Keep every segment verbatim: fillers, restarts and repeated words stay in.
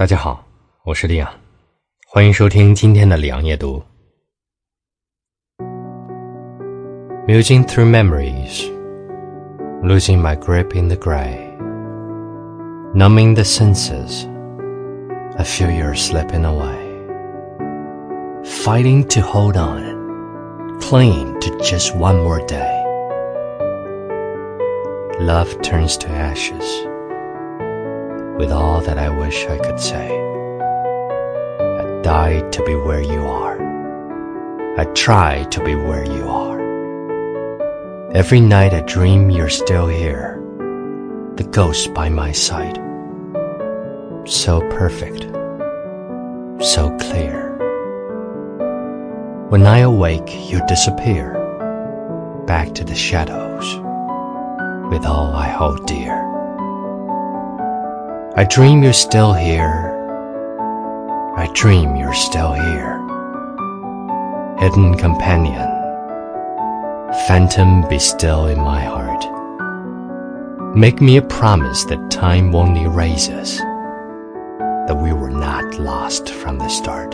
大家好，我是李昂，欢迎收听今天的李昂夜读。Musing through memories, losing my grip in the gray, numbing the senses, I feel you're slipping away. Fighting to hold on, clinging to just one more day. Love turns to ashes, with all that I wish I could say. I died to be where you are. I try to be where you are. Every night I dream you're still here, the ghost by my side. So perfect, so clear. When I awake, you disappear, back to the shadows, with all I hold dear. I dream you're still here. I dream you're still here. Hidden companion, phantom be still in my heart. Make me a promise that time won't erase us, that we were not lost from the start.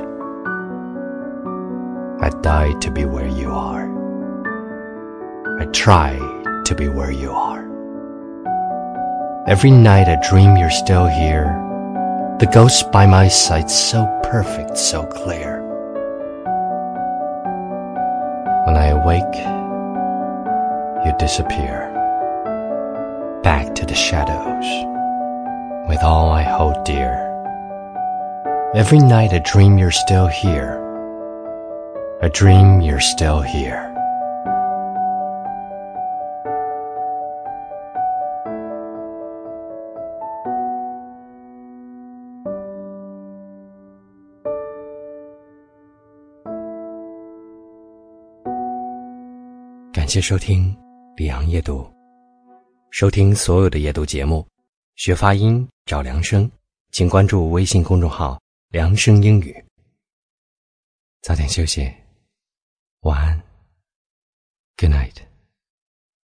I died to be where you are. I try to be where you are. Every night I dream you're still here, the ghost by my side, so perfect, so clear. When I awake, you disappear, back to the shadows, with all I hold dear. Every night I dream you're still here. I dream you're still here. 感谢收听李昂夜读，收听所有的夜读节目，学发音找梁生，请关注微信公众号梁生英语。早点休息，晚安 ，Good night。